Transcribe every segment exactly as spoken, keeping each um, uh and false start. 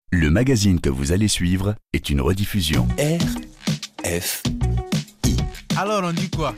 Le magazine que vous allez suivre est une rediffusion. R F I. Alors on dit quoi ?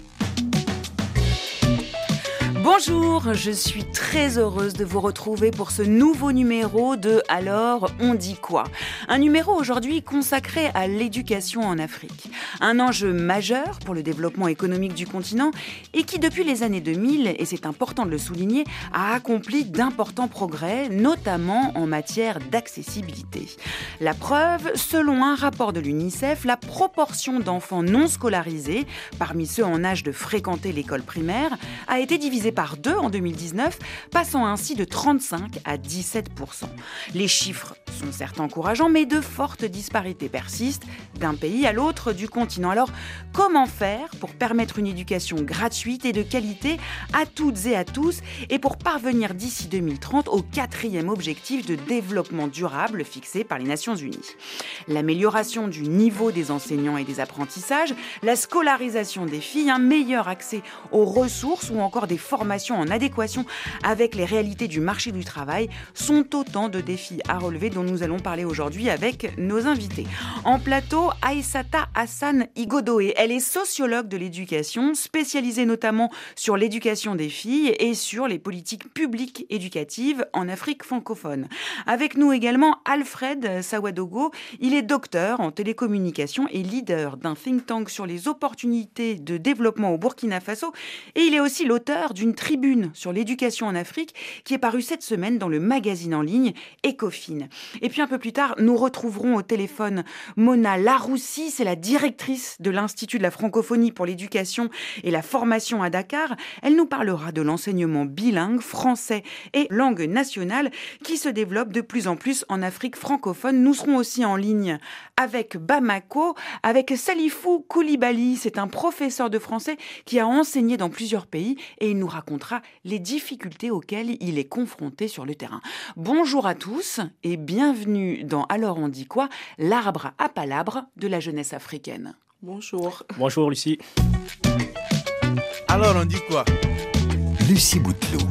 Bonjour, je suis très heureuse de vous retrouver pour ce nouveau numéro de Alors on dit quoi ? Un numéro aujourd'hui consacré à l'éducation en Afrique. Un enjeu majeur pour le développement économique du continent et qui depuis les années deux mille, et c'est important de le souligner, a accompli d'importants progrès, notamment en matière d'accessibilité. La preuve, selon un rapport de l'UNICEF, la proportion d'enfants non scolarisés, parmi ceux en âge de fréquenter l'école primaire, a été divisée par deux en deux mille dix-neuf, passant ainsi de trente-cinq à dix-sept pour cent. Les chiffres sont certes encourageants, mais de fortes disparités persistent d'un pays à l'autre du continent. Alors, comment faire pour permettre une éducation gratuite et de qualité à toutes et à tous, et pour parvenir d'ici deux mille trente au quatrième objectif de développement durable fixé par les Nations Unies ? L'amélioration du niveau des enseignants et des apprentissages, la scolarisation des filles, un meilleur accès aux ressources ou encore des formations en adéquation avec les réalités du marché du travail sont autant de défis à relever dont nous allons parler aujourd'hui avec nos invités. En plateau, Aïssata Hassan Igodoé. Elle est sociologue de l'éducation, spécialisée notamment sur l'éducation des filles et sur les politiques publiques éducatives en Afrique francophone. Avec nous également Alfred Sawadogo. Il est docteur en télécommunications et leader d'un think tank sur les opportunités de développement au Burkina Faso. Et il est aussi l'auteur d'une tribune sur l'éducation en Afrique qui est parue cette semaine dans le magazine en ligne Ecofin. Et puis un peu plus tard, nous retrouverons au téléphone Mona Laroussi, c'est la directrice de l'Institut de la francophonie pour l'éducation et la formation à Dakar. Elle nous parlera de l'enseignement bilingue, français et langue nationale qui se développe de plus en plus en Afrique francophone. Nous serons aussi en ligne avec Bamako, avec Salifou Koulibaly. C'est un professeur de français qui a enseigné dans plusieurs pays et il nous racontera les difficultés auxquelles il est confronté sur le terrain. Bonjour à tous et bienvenue dans Alors on dit quoi ? L'arbre à palabres de la jeunesse africaine. Bonjour. Bonjour Lucie. Alors on dit quoi ? Lucie Bouteloup.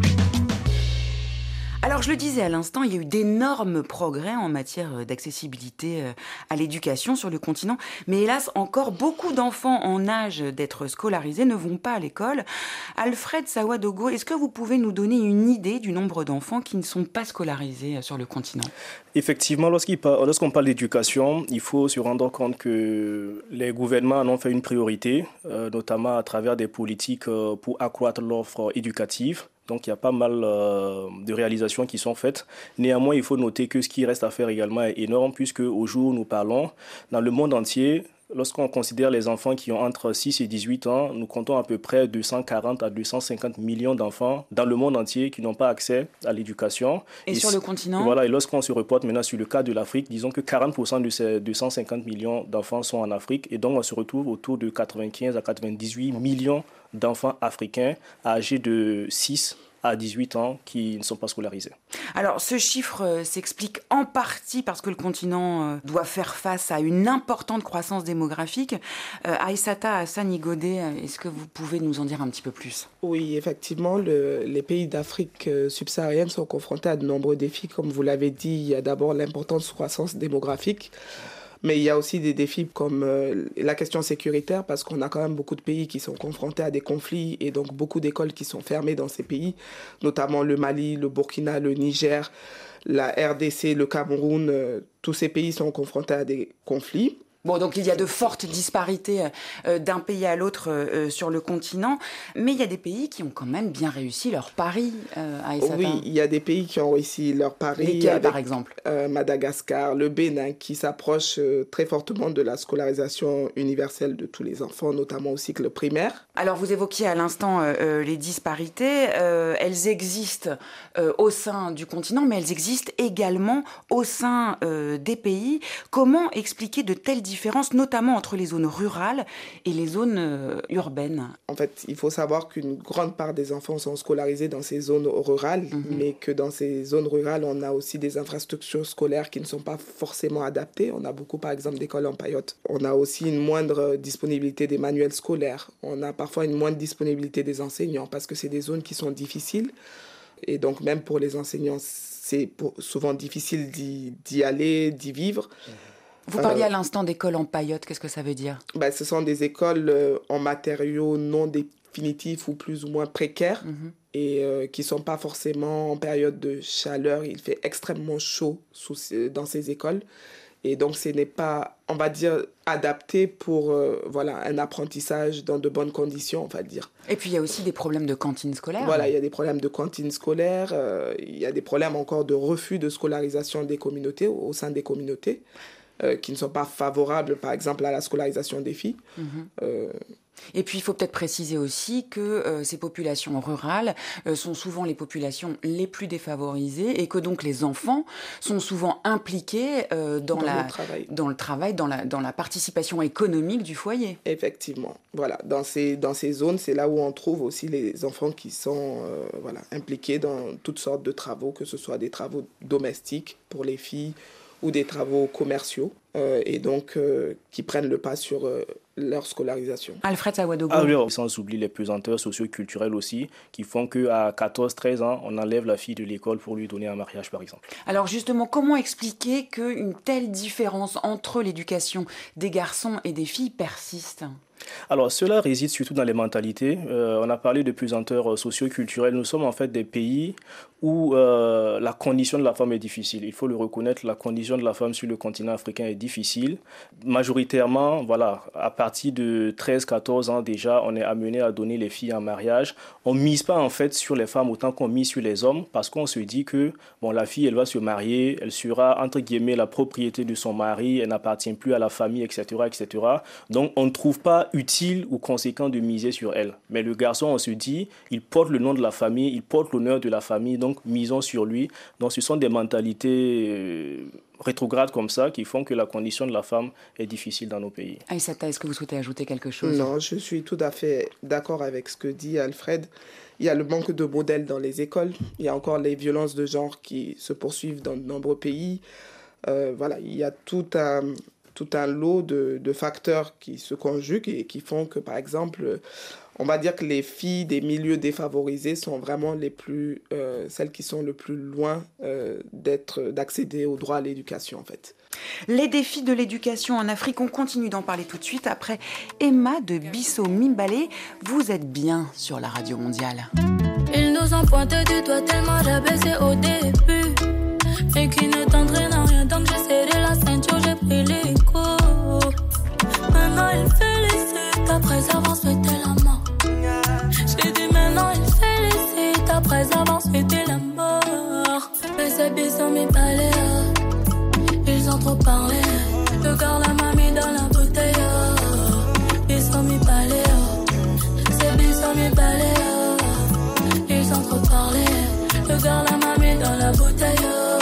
Alors je le disais à l'instant, il y a eu d'énormes progrès en matière d'accessibilité à l'éducation sur le continent, mais hélas encore beaucoup d'enfants en âge d'être scolarisés ne vont pas à l'école. Alfred Sawadogo, est-ce que vous pouvez nous donner une idée du nombre d'enfants qui ne sont pas scolarisés sur le continent ? Effectivement, lorsqu'on parle d'éducation, il faut se rendre compte que les gouvernements en ont fait une priorité, euh, notamment à travers des politiques euh, pour accroître l'offre éducative. Donc, il y a pas mal euh, de réalisations qui sont faites. Néanmoins, il faut noter que ce qui reste à faire également est énorme, puisque au jour où nous parlons, dans le monde entier, lorsqu'on considère les enfants qui ont entre six et dix-huit ans, nous comptons à peu près deux cent quarante à deux cent cinquante millions d'enfants dans le monde entier qui n'ont pas accès à l'éducation. Et, et sur le continent ? Voilà, et lorsqu'on se reporte maintenant sur le cas de l'Afrique, disons que quarante pour cent de ces deux cent cinquante millions d'enfants sont en Afrique. Et donc, on se retrouve autour de quatre-vingt-quinze à quatre-vingt-dix-huit millions d'enfants africains âgés de six à dix-huit ans qui ne sont pas scolarisés. Alors, ce chiffre euh, s'explique en partie parce que le continent euh, doit faire face à une importante croissance démographique. Euh, Aïssata Hassan Igodoé, est-ce que vous pouvez nous en dire un petit peu plus ? Oui, effectivement, le, les pays d'Afrique euh, subsaharienne sont confrontés à de nombreux défis. Comme vous l'avez dit, il y a d'abord l'importante croissance démographique. Mais il y a aussi des défis comme euh, la question sécuritaire, parce qu'on a quand même beaucoup de pays qui sont confrontés à des conflits et donc beaucoup d'écoles qui sont fermées dans ces pays, notamment le Mali, le Burkina, le Niger, la R D C, le Cameroun. Euh, tous ces pays sont confrontés à des conflits. Bon, donc il y a de fortes disparités euh, d'un pays à l'autre euh, sur le continent, mais il y a des pays qui ont quand même bien réussi leur pari, euh, Aïssata. Oui, il y a des pays qui ont réussi leur pari. Lesquels, avec, par exemple euh, Madagascar, le Bénin, qui s'approche euh, très fortement de la scolarisation universelle de tous les enfants, notamment au cycle primaire. Alors, vous évoquiez à l'instant euh, les disparités. Euh, elles existent euh, au sein du continent, mais elles existent également au sein euh, des pays. Comment expliquer de telles différences, notamment entre les zones rurales et les zones euh, urbaines ? En fait, il faut savoir qu'une grande part des enfants sont scolarisés dans ces zones rurales, mmh. mais que dans ces zones rurales, on a aussi des infrastructures scolaires qui ne sont pas forcément adaptées. On a beaucoup, par exemple, d'écoles en paillotes. On a aussi une moindre disponibilité des manuels scolaires. On a parfois une moindre disponibilité des enseignants parce que c'est des zones qui sont difficiles. Et donc, même pour les enseignants, c'est pour, souvent difficile d'y, d'y aller, d'y vivre. Vous parliez euh, à l'instant d'écoles en paillotte, qu'est-ce que ça veut dire ? Ben, ce sont des écoles euh, en matériaux non définitifs ou plus ou moins précaires mmh. et euh, qui ne sont pas forcément en période de chaleur. Il fait extrêmement chaud sous, dans ces écoles. Et donc, ce n'est pas, on va dire, adapté pour euh, voilà, un apprentissage dans de bonnes conditions, on va dire. Et puis, il y a aussi des problèmes de cantine scolaire. Voilà, il y a des problèmes de cantine scolaire. Euh, il y a des problèmes encore de refus de scolarisation des communautés, au sein des communautés, euh, qui ne sont pas favorables, par exemple, à la scolarisation des filles. Mmh. Euh, Et puis, il faut peut-être préciser aussi que euh, ces populations rurales euh, sont souvent les populations les plus défavorisées et que donc les enfants sont souvent impliqués euh, dans, dans, la, le travail. dans le travail, dans la, dans la participation économique du foyer. Effectivement. Voilà. Dans ces, dans ces zones, c'est là où on trouve aussi les enfants qui sont euh, voilà, impliqués dans toutes sortes de travaux, que ce soit des travaux domestiques pour les filles ou des travaux commerciaux, euh, et donc euh, qui prennent le pas sur euh, leur scolarisation. Alfred Sawadogo. Ah oui, sans oublier les pesanteurs socio-culturelles aussi, qui font qu'à quatorze treize ans, on enlève la fille de l'école pour lui donner un mariage, par exemple. Alors justement, comment expliquer qu'une telle différence entre l'éducation des garçons et des filles persiste ? Alors, cela réside surtout dans les mentalités. Euh, on a parlé de pesanteurs socio-culturelles. Nous sommes en fait des pays où euh, la condition de la femme est difficile. Il faut le reconnaître, la condition de la femme sur le continent africain est difficile. Majoritairement, voilà, à partir de treize quatorze ans déjà, on est amené à donner les filles en mariage. On ne mise pas en fait sur les femmes autant qu'on mise sur les hommes parce qu'on se dit que bon, la fille, elle va se marier, elle sera entre guillemets la propriété de son mari, elle n'appartient plus à la famille, et cetera, et cetera. Donc, on ne trouve pas utile ou conséquent de miser sur elle. Mais le garçon, on se dit, il porte le nom de la famille, il porte l'honneur de la famille, donc misons sur lui. Donc ce sont des mentalités euh, rétrogrades comme ça qui font que la condition de la femme est difficile dans nos pays. Aïssata, est-ce que vous souhaitez ajouter quelque chose ? Non, je suis tout à fait d'accord avec ce que dit Alfred. Il y a le manque de modèles dans les écoles. Il y a encore les violences de genre qui se poursuivent dans de nombreux pays. Euh, voilà, il y a tout un... tout un lot de, de facteurs qui se conjuguent et qui font que, par exemple, on va dire que les filles des milieux défavorisés sont vraiment les plus, euh, celles qui sont le plus loin euh, d'être, d'accéder au droit à l'éducation, en fait. Les défis de l'éducation en Afrique, on continue d'en parler tout de suite après Emma de Bisso Mimbale. Vous êtes bien sur la radio mondiale. Ils nous ont pointé du doigt tellement j'abaissais au début et qui ne t'entraîne à rien donc j'ai serré la ceinture, j'ai pris les coups. Maintenant il félicite, après avoir souhaité la mort. J'ai dit maintenant il félicite, après avoir souhaité la mort. Mais ces bisous m'y balaient, ils ont trop parlé. Le gars la mamie dans la bouteille, bisous m'y balaient. Ces bisous m'y balaient, ils ont trop parlé. Le gars la mamie dans la bouteille.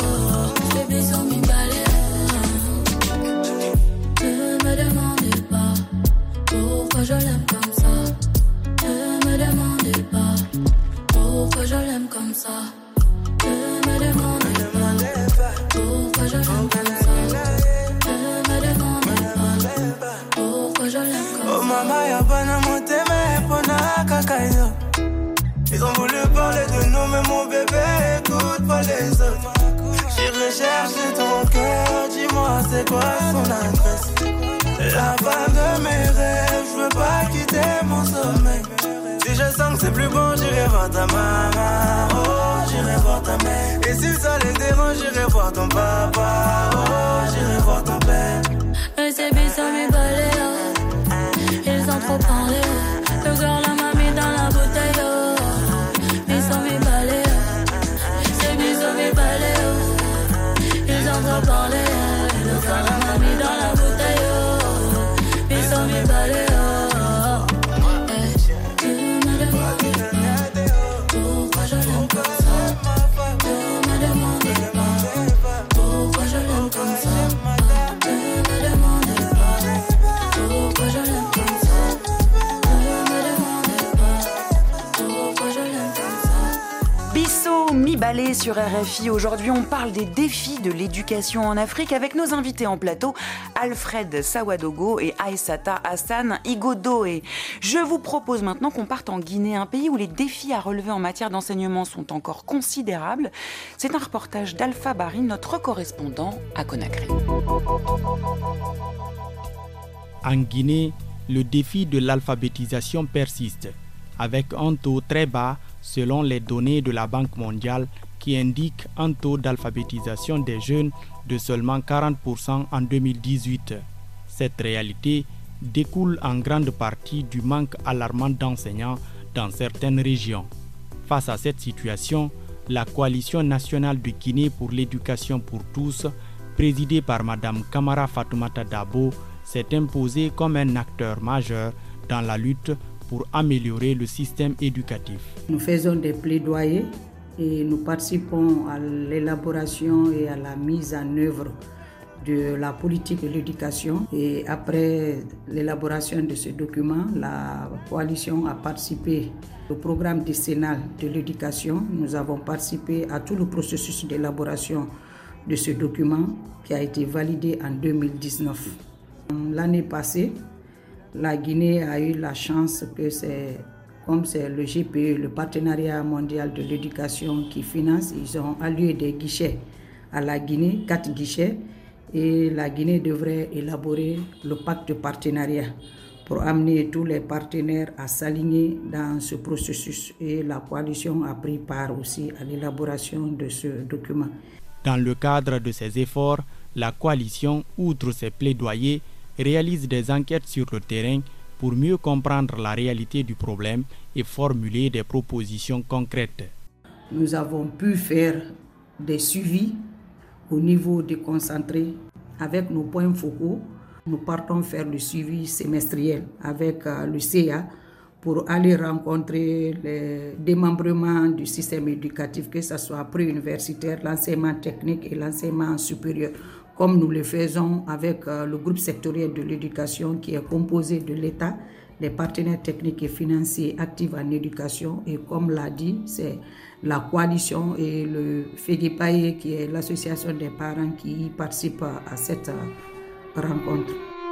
Je l'aime comme ça. Ne me demandez pas pourquoi je l'aime comme ça. Ne me demandez pas pourquoi je l'aime comme ça. Ne me demandez pas pourquoi je l'aime comme ça. Oh maman, y'a pas de monter, mais pas de cacaïo. Ils ont voulu parler de nous, mais mon bébé écoute pas les autres. J'irai chercher ton cœur, dis-moi c'est quoi son adresse. La femme de mes rêves, je veux pas quitter mon sommeil. Si je sens que c'est plus bon, j'irai voir ta maman. Oh, j'irai voir ta mère. Et si ça les dérange, j'irai voir ton papa. Oh, j'irai voir ton père. Mais c'est bizarre mes balais, ils ont trop parlé. Le gars la mamie dans la bouteille, oh. Ils sont mes balais, c'est bizarre mes balais, ils ont trop parlé. Le gars la mamie dans la bouteille, oh. Me balai, oh, oh. Eh, tu me demandes pourquoi je l'aime comme ça. Tu me demandes pas pourquoi je l'aime comme ça. Tu me demandes pas pourquoi je l'aime comme ça. Tu me demandes pas pourquoi je l'aime comme ça. Bisso Mibalé L'été sur R F I. Aujourd'hui, on parle des défis de l'éducation en Afrique avec nos invités en plateau, Alfred Sawadogo et Aissata Hassan Igodoé. Je vous propose maintenant qu'on parte en Guinée, un pays où les défis à relever en matière d'enseignement sont encore considérables. C'est un reportage d'Alpha Barry, notre correspondant à Conakry. En Guinée, le défi de l'alphabétisation persiste, avec un taux très bas selon les données de la Banque mondiale qui indiquent un taux d'alphabétisation des jeunes de seulement quarante pour cent en deux mille dix-huit. Cette réalité découle en grande partie du manque alarmant d'enseignants dans certaines régions. Face à cette situation, la Coalition nationale de Guinée pour l'éducation pour tous, présidée par Mme Kamara Fatoumata Dabo, s'est imposée comme un acteur majeur dans la lutte pour améliorer le système éducatif. Nous faisons des plaidoyers et nous participons à l'élaboration et à la mise en œuvre de la politique de l'éducation. Et après l'élaboration de ce document, la coalition a participé au programme décennal de l'éducation. Nous avons participé à tout le processus d'élaboration de ce document qui a été validé en deux mille dix-neuf. L'année passée, la Guinée a eu la chance que c'est, comme c'est le G P E, le Partenariat mondial de l'éducation qui finance, ils ont alloué des guichets à la Guinée, quatre guichets, et la Guinée devrait élaborer le pacte de partenariat pour amener tous les partenaires à s'aligner dans ce processus. Et la coalition a pris part aussi à l'élaboration de ce document. Dans le cadre de ces efforts, la coalition, outre ses plaidoyers, réalise des enquêtes sur le terrain pour mieux comprendre la réalité du problème et formuler des propositions concrètes. Nous avons pu faire des suivis au niveau déconcentré avec nos points focaux. Nous partons faire le suivi semestriel avec le C A pour aller rencontrer les démembrements du système éducatif, que ce soit pré-universitaire, l'enseignement technique et l'enseignement supérieur, comme nous le faisons avec le groupe sectoriel de l'éducation qui est composé de l'État, des partenaires techniques et financiers actifs en éducation. Et comme l'a dit, c'est la coalition et le FEGEPAE qui est l'association des parents qui participent à cette rencontre.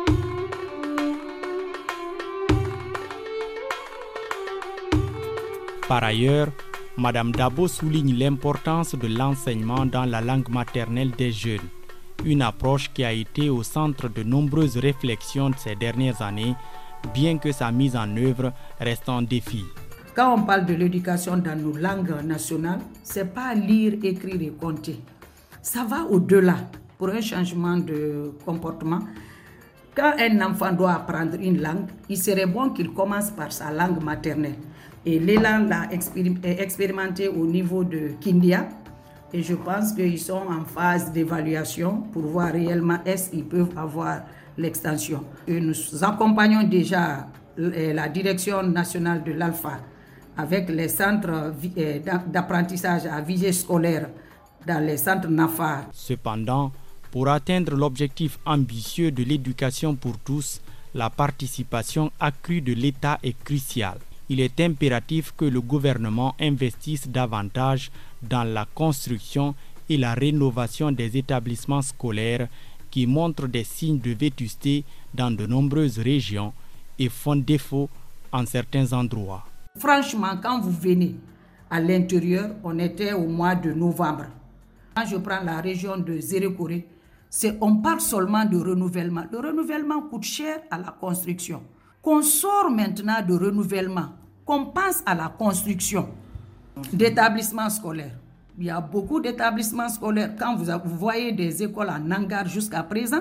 Par ailleurs, Mme Dabo souligne l'importance de l'enseignement dans la langue maternelle des jeunes, une approche qui a été au centre de nombreuses réflexions ces dernières années, bien que sa mise en œuvre reste un défi. Quand on parle de l'éducation dans nos langues nationales, ce n'est pas lire, écrire et compter. Ça va au-delà pour un changement de comportement. Quand un enfant doit apprendre une langue, il serait bon qu'il commence par sa langue maternelle. Et l'élan l'a expérimenté au niveau de Kindia. Et je pense qu'ils sont en phase d'évaluation pour voir réellement est-ce qu'ils peuvent avoir l'extension. Et nous accompagnons déjà la direction nationale de l'Alpha avec les centres d'apprentissage à visée scolaire dans les centres NAFA. Cependant, pour atteindre l'objectif ambitieux de l'éducation pour tous, la participation accrue de l'État est cruciale. Il est impératif que le gouvernement investisse davantage dans la construction et la rénovation des établissements scolaires qui montrent des signes de vétusté dans de nombreuses régions et font défaut en certains endroits. Franchement, quand vous venez à l'intérieur, on était au mois de novembre. Quand je prends la région de Zérékoré, c'est, on parle seulement de renouvellement. Le renouvellement coûte cher à la construction. Qu'on sort maintenant de renouvellement, qu'on pense à la construction d'établissements scolaires. Il y a beaucoup d'établissements scolaires. Quand vous, vous voyez des écoles en hangar jusqu'à présent,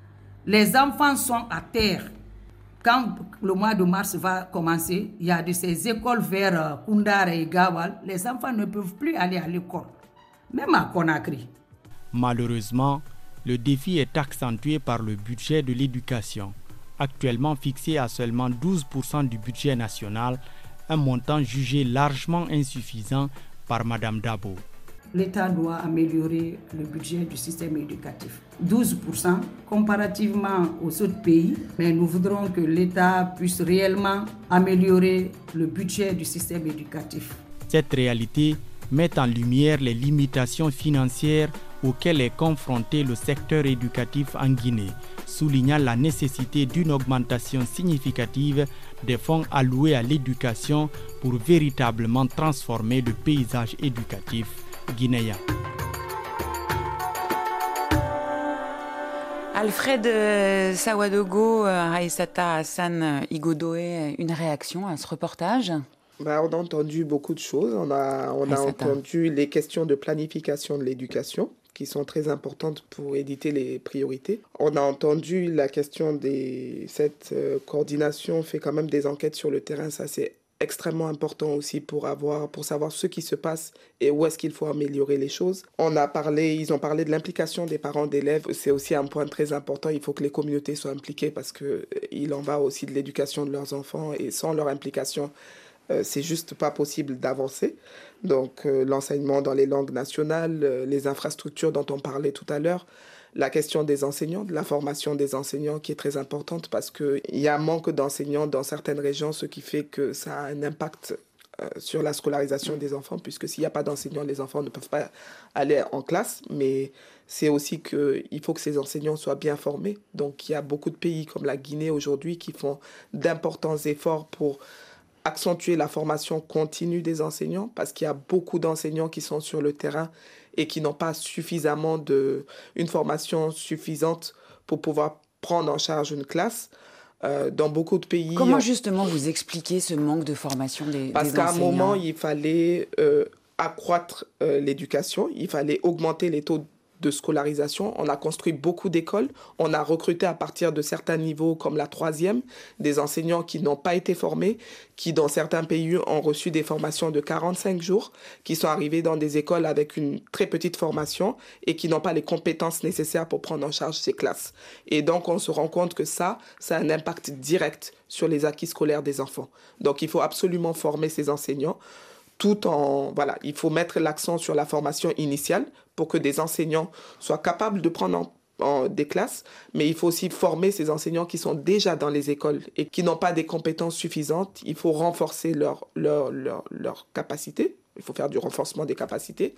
les enfants sont à terre. Quand le mois de mars va commencer, il y a de ces écoles vers Koundara et Gawal, les enfants ne peuvent plus aller à l'école, même à Conakry. Malheureusement, le défi est accentué par le budget de l'éducation, actuellement fixé à seulement douze pour cent du budget national, un montant jugé largement insuffisant par Mme Dabo. L'État doit améliorer le budget du système éducatif. douze pour cent comparativement aux autres pays, mais nous voudrons que l'État puisse réellement améliorer le budget du système éducatif. Cette réalité met en lumière les limitations financières auxquelles est confronté le secteur éducatif en Guinée, soulignant la nécessité d'une augmentation significative des fonds alloués à l'éducation pour véritablement transformer le paysage éducatif guinéen. Alfred euh, Sawadogo, euh, Aïssata Hassan Igodoé, une réaction à ce reportage? Bah, on a entendu beaucoup de choses. On a, on a entendu les questions de planification de l'éducation qui sont très importantes pour éditer les priorités. On a entendu la question des... Cette euh, coordination fait quand même des enquêtes sur le terrain. Ça, c'est extrêmement important aussi pour, avoir, pour savoir ce qui se passe et où est-ce qu'il faut améliorer les choses. On a parlé, ils ont parlé de l'implication des parents d'élèves. C'est aussi un point très important. Il faut que les communautés soient impliquées parce qu'il en va aussi de l'éducation de leurs enfants et sans leur implication, Euh, c'est juste pas possible d'avancer. Donc euh, l'enseignement dans les langues nationales, euh, les infrastructures dont on parlait tout à l'heure, la question des enseignants, de la formation des enseignants qui est très importante parce qu'il y a un manque d'enseignants dans certaines régions, ce qui fait que ça a un impact euh, sur la scolarisation des enfants, puisque s'il n'y a pas d'enseignants, les enfants ne peuvent pas aller en classe, mais c'est aussi qu'il faut que ces enseignants soient bien formés. Donc il y a beaucoup de pays comme la Guinée aujourd'hui qui font d'importants efforts pour accentuer la formation continue des enseignants parce qu'il y a beaucoup d'enseignants qui sont sur le terrain et qui n'ont pas suffisamment de, une formation suffisante pour pouvoir prendre en charge une classe. Euh, dans beaucoup de pays... Comment on... justement vous expliquez ce manque de formation des, parce des enseignants? Parce qu'à un moment, il fallait euh, accroître euh, l'éducation, il fallait augmenter les taux de scolarisation. On a construit beaucoup d'écoles. On a recruté à partir de certains niveaux, comme la troisième, des enseignants qui n'ont pas été formés, qui dans certains pays ont reçu des formations de quarante-cinq jours, qui sont arrivés dans des écoles avec une très petite formation et qui n'ont pas les compétences nécessaires pour prendre en charge ces classes. Et donc, on se rend compte que ça, ça a un impact direct sur les acquis scolaires des enfants. Donc, il faut absolument former ces enseignants. Tout en, voilà, il faut mettre l'accent sur la formation initiale pour que des enseignants soient capables de prendre en, en, des classes, mais il faut aussi former ces enseignants qui sont déjà dans les écoles et qui n'ont pas des compétences suffisantes. Il faut renforcer leur, leur, leur, leur capacité, il faut faire du renforcement des capacités.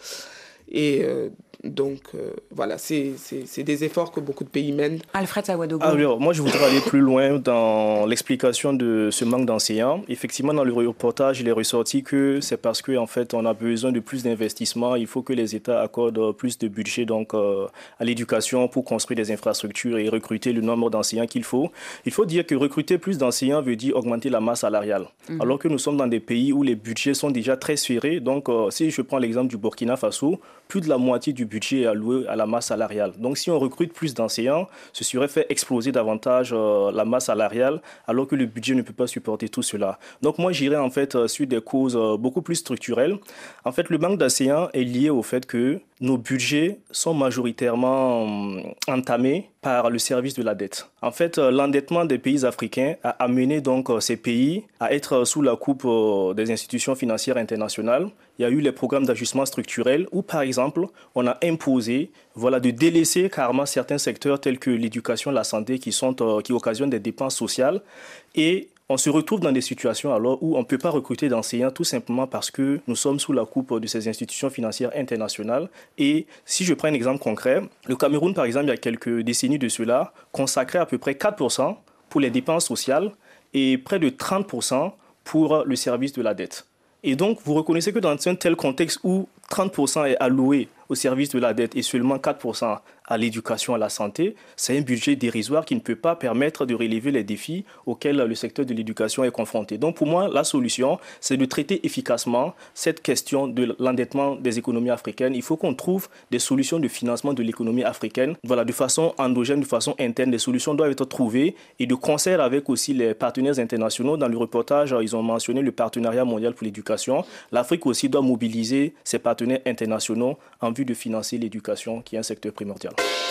Et euh, donc, euh, voilà, c'est, c'est, c'est des efforts que beaucoup de pays mènent. Alfred Sawadogo. Alors, moi, je voudrais aller plus loin dans l'explication de ce manque d'enseignants. Effectivement, dans le reportage, il est ressorti que c'est parce qu'en en fait, on a besoin de plus d'investissements. Il faut que les États accordent plus de budget donc, euh, à l'éducation pour construire des infrastructures et recruter le nombre d'enseignants qu'il faut. Il faut dire que recruter plus d'enseignants veut dire augmenter la masse salariale. Mmh. Alors que nous sommes dans des pays où les budgets sont déjà très serrés. Donc, euh, si je prends l'exemple du Burkina Faso, plus de la moitié du budget est alloué à la masse salariale. Donc si on recrute plus d'enseignants, ce serait fait exploser davantage euh, la masse salariale alors que le budget ne peut pas supporter tout cela. Donc moi j'irais en fait euh, sur des causes euh, beaucoup plus structurelles. En fait le manque d'enseignants est lié au fait que nos budgets sont majoritairement euh, entamés par le service de la dette. En fait, euh, l'endettement des pays africains a amené donc euh, ces pays à être sous la coupe euh, des institutions financières internationales. Il y a eu les programmes d'ajustement structurel où, par exemple, on a imposé voilà, de délaisser carrément certains secteurs tels que l'éducation, la santé, qui, sont, euh, qui occasionnent des dépenses sociales. Et on se retrouve dans des situations alors où on ne peut pas recruter d'enseignants tout simplement parce que nous sommes sous la coupe de ces institutions financières internationales. Et si je prends un exemple concret, le Cameroun, par exemple, il y a quelques décennies de cela, consacrait à peu près quatre pour cent pour les dépenses sociales et près de trente pour cent pour le service de la dette. Et donc, vous reconnaissez que dans un tel contexte où trente pour cent est alloué au service de la dette et seulement quatre pour cent à l'éducation, à la santé, c'est un budget dérisoire qui ne peut pas permettre de relever les défis auxquels le secteur de l'éducation est confronté. Donc pour moi, la solution, c'est de traiter efficacement cette question de l'endettement des économies africaines. Il faut qu'on trouve des solutions de financement de l'économie africaine, voilà, de façon endogène, de façon interne. Des solutions doivent être trouvées et de concert avec aussi les partenaires internationaux. Dans le reportage, ils ont mentionné le partenariat mondial pour l'éducation. L'Afrique aussi doit mobiliser ses partenaires internationaux en vue de financer l'éducation, qui est un secteur primordial.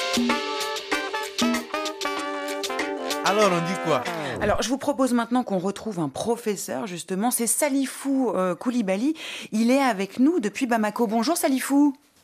Alors, on dit quoi? Alors, je vous propose maintenant qu'on retrouve un professeur, justement. C'est Salifou euh, Koulibaly. Il est avec nous depuis Bamako. Bonjour, Salifou.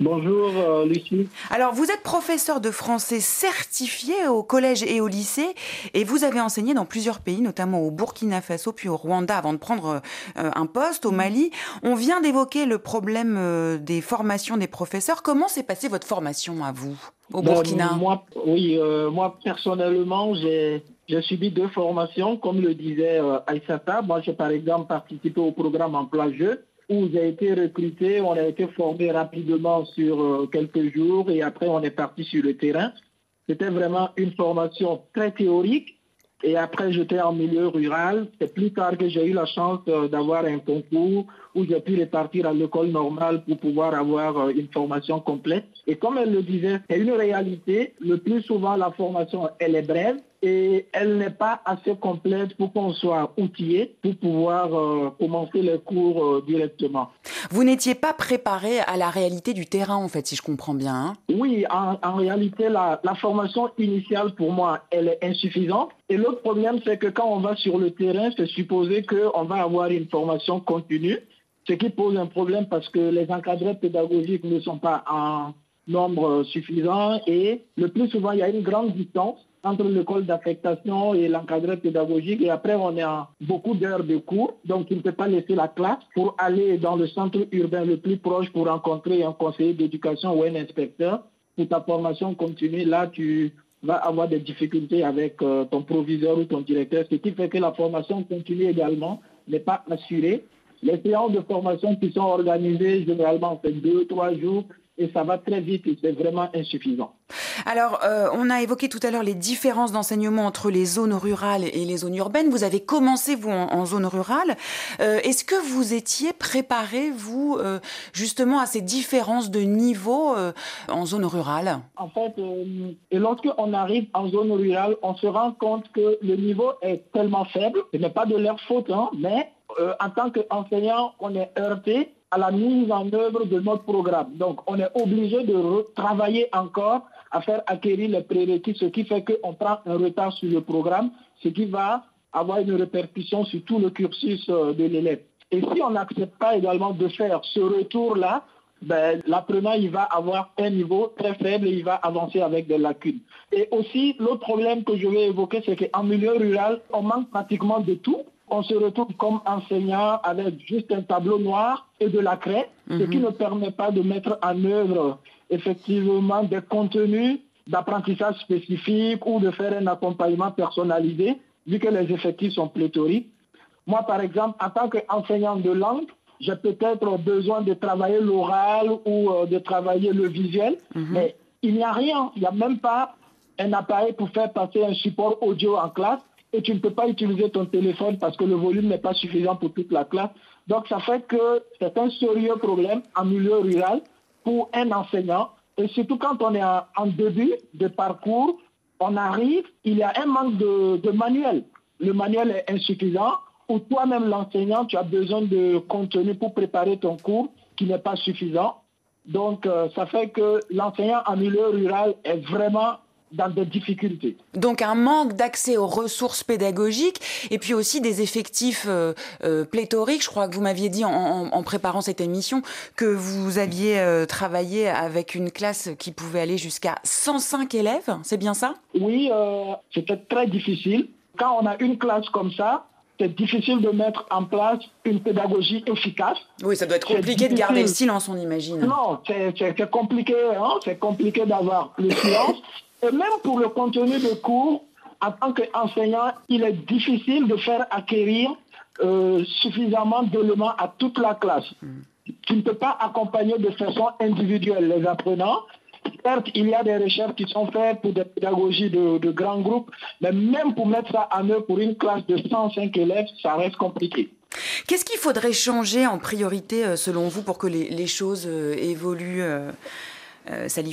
Bonjour euh, Lucie. Alors vous êtes professeur de français certifié au collège et au lycée et vous avez enseigné dans plusieurs pays, notamment au Burkina Faso puis au Rwanda avant de prendre euh, un poste au Mali. On vient d'évoquer le problème euh, des formations des professeurs. Comment s'est passée votre formation à vous au Burkina ? ben, moi, Oui, euh, moi personnellement j'ai, j'ai subi deux formations comme le disait euh, Aïssata. Moi j'ai par exemple participé au programme Emploi Jeunes, où j'ai été recruté, on a été formé rapidement sur euh, quelques jours et après on est parti sur le terrain. C'était vraiment une formation très théorique et après j'étais en milieu rural. C'est plus tard que j'ai eu la chance euh, d'avoir un concours où j'ai pu repartir à l'école normale pour pouvoir avoir euh, une formation complète. Et comme elle le disait, c'est une réalité. Le plus souvent la formation elle est brève et elle n'est pas assez complète pour qu'on soit outillé pour pouvoir euh, commencer les cours euh, directement. Vous n'étiez pas préparé à la réalité du terrain, en fait, si je comprends bien. Hein ? Oui, en, en réalité, la, la formation initiale, pour moi, elle est insuffisante. Et l'autre problème, c'est que quand on va sur le terrain, c'est supposé qu'on va avoir une formation continue, ce qui pose un problème parce que les encadreurs pédagogiques ne sont pas en nombre suffisant et le plus souvent, il y a une grande distance entre l'école d'affectation et l'encadreur pédagogique et après on est en beaucoup d'heures de cours, donc il ne peut pas laisser la classe pour aller dans le centre urbain le plus proche pour rencontrer un conseiller d'éducation ou un inspecteur pour ta formation continue. Là tu vas avoir des difficultés avec euh, ton proviseur ou ton directeur, ce qui fait que la formation continue également n'est pas assurée. Les séances de formation qui sont organisées généralement c'est deux, trois jours et ça va très vite et c'est vraiment insuffisant. Alors, euh, on a évoqué tout à l'heure les différences d'enseignement entre les zones rurales et les zones urbaines. Vous avez commencé, vous, en, en zone rurale. Euh, est-ce que vous étiez préparé, vous, euh, justement, à ces différences de niveau euh, en zone rurale ? En fait, euh, et lorsqu'on arrive en zone rurale, on se rend compte que le niveau est tellement faible. Ce n'est pas de leur faute, hein, mais euh, en tant qu'enseignant, on est heurté à la mise en œuvre de notre programme. Donc, on est obligé de travailler encore à faire acquérir les prérequis, ce qui fait qu'on prend un retard sur le programme, ce qui va avoir une répercussion sur tout le cursus de l'élève. Et si on n'accepte pas également de faire ce retour-là, ben, l'apprenant il va avoir un niveau très faible et il va avancer avec des lacunes. Et aussi, l'autre problème que je vais évoquer, c'est qu'en milieu rural, on manque pratiquement de tout. On se retrouve comme enseignant avec juste un tableau noir et de la craie, mmh. ce qui ne permet pas de mettre en œuvre effectivement des contenus d'apprentissage spécifiques ou de faire un accompagnement personnalisé, vu que les effectifs sont pléthoriques. Moi, par exemple, en tant qu'enseignant de langue, j'ai peut-être besoin de travailler l'oral ou euh, de travailler le visuel, mmh. mais il n'y a rien, il n'y a même pas un appareil pour faire passer un support audio en classe. Et tu ne peux pas utiliser ton téléphone parce que le volume n'est pas suffisant pour toute la classe. Donc, ça fait que c'est un sérieux problème en milieu rural pour un enseignant. Et surtout quand on est en, en début de parcours, on arrive, il y a un manque de, de manuel. Le manuel est insuffisant ou toi-même l'enseignant, tu as besoin de contenu pour préparer ton cours qui n'est pas suffisant. Donc, euh, ça fait que l'enseignant en milieu rural est vraiment dans des difficultés. Donc un manque d'accès aux ressources pédagogiques et puis aussi des effectifs euh, euh, pléthoriques. Je crois que vous m'aviez dit en, en, en préparant cette émission que vous aviez euh, travaillé avec une classe qui pouvait aller jusqu'à cent cinq élèves, c'est bien ça ? Oui, euh, c'était très difficile. Quand on a une classe comme ça, c'est difficile de mettre en place une pédagogie efficace. Oui, ça doit être compliqué de garder le silence, on imagine. Non, c'est, c'est, c'est compliqué, hein, c'est compliqué d'avoir le silence. Et même pour le contenu de cours, en tant qu'enseignant, il est difficile de faire acquérir euh, suffisamment d'éléments à toute la classe. Mm. Tu ne peux pas accompagner de façon individuelle les apprenants. Certes, il y a des recherches qui sont faites pour des pédagogies de, de grands groupes, mais même pour mettre ça en œuvre pour une classe de cent cinq élèves, ça reste compliqué. Qu'est-ce qu'il faudrait changer en priorité, selon vous, pour que les, les choses euh, évoluent, euh, euh, Salifou ?